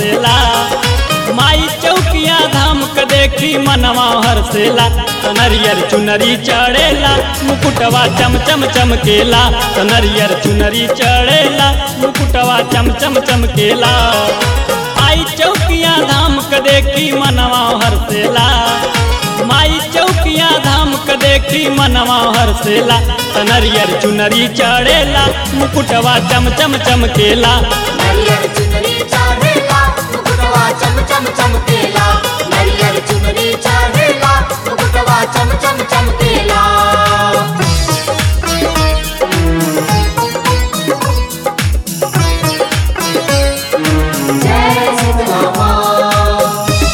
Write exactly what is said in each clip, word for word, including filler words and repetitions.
हरसेला। माई चौकिया धाम के देखी मनवा हरसेला। नरियर चुनरी चढ़ेला मुकुटवा चम चम चमकेला। नरियर चुनरी चढ़ेला मुकुटवा चम चम चमकेला। माई चौकिया धाम के देखी मनवा हरसेला। माई चौकिया धाम के देखी मनवा हरसेला। नरियर चुनरी चढ़ेला मुकुटवा चम चम चमकेला। नरियर चुनरी चढ़ेला मुकुटवा चम चम चमकेला। नरियर चुनरी चढ़ेला मुकुटवा चम चम चमकेला। जय शीतला माँ।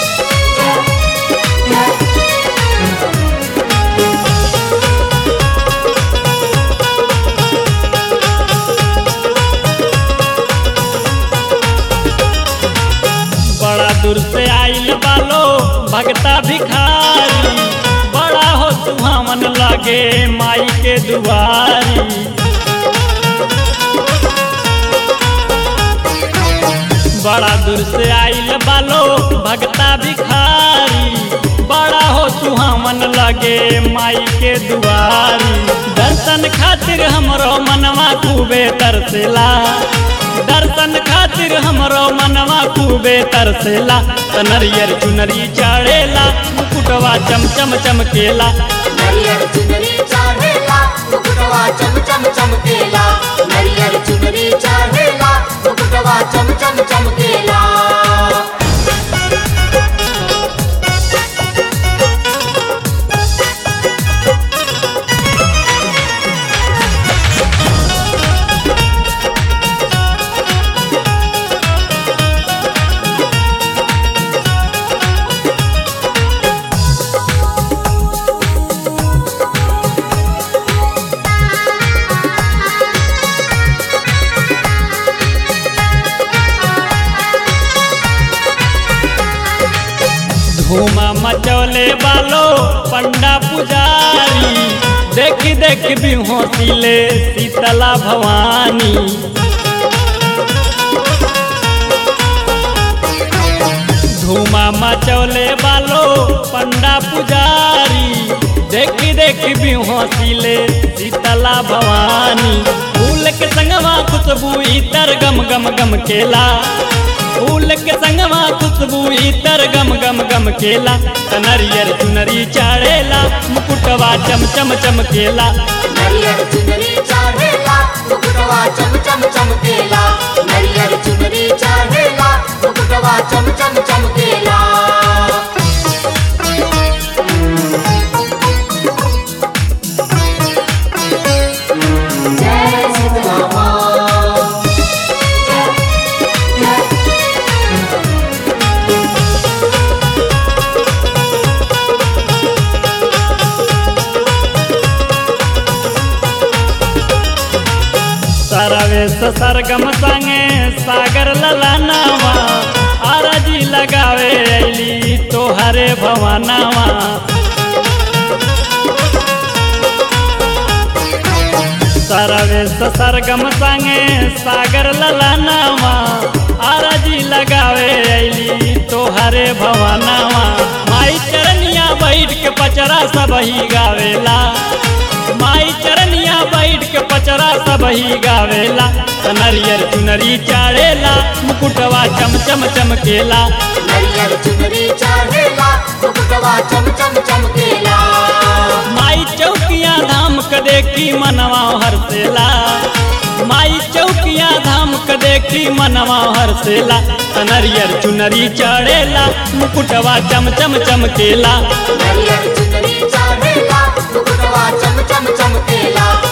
बड़ा दूर से आइल बालो भगता भिखारी। बड़ा हो सुहावन लगे माई के दुआरी। बड़ा दूर से आइल बालो भगता भिखारी। बड़ा हो सुहावन लगे माई के दुआरी। दर्शन खातिर हमरो मनवा खूबे तरसेला। दर्शन खातिर हमरो मनवा खूबे तरसेला। नरियर चुनरी चढ़ेला मुकुटवा चम चम चमकेला। नरियर चुनरी चढ़ेला मुकुटवा चम चम चमकेला। नरियर चुनरी चढ़ेला मुकुटवा चम चम चमकेला। धूमा मचौले बालो पंडा पुजारी। देखी देखी भी हौसिले शीतला भवानी। धूमा मचौले बालो पंडा पुजारी। देखी देखी भी हौसिले शीतला भवानी। फूल के संगवा खुशबू इतर गम गम गम केला। फूल के संगवा खुशबू इतर गम गम गम केला। नरियर चुनरी चढ़ेला मुकुटवा चम चम चमकेला। नरियर चुनरी चढ़ेला मुकुटवा चम चम चमकेला। नरियर चुनरी चढ़ेला मुकुटवा चम चम चमकेला। जय शीतला माँ। सरवेश सरगम संगे सागर ललानावा। आरजी लगावे अली तोहरे भवानावा। सरवेश सरगम संगे सागर ललानावा। आरजी लगावे अली तोहरे भवानावा। माई चरनिया बैठ के पचरा सब ही गावेला। माई चरनिया बैठ के पचरा सब ही गावेला। नरियर चुनरी चढ़ेला मुकुटवा चम चम चमकेला। नरियर चुनरी चढ़ेला मुकुटवा चम चम चमकेला। माई चौकिया धाम के देखी मनवा हरसेला। माई चौकिया धाम के देखी मनवा हरसेला। नरियर चुनरी चढ़ेला मुकुटवा चम चम चमकेला। नरियर चुनरी चढ़ेला मुकुटवा चम चम चमकेला।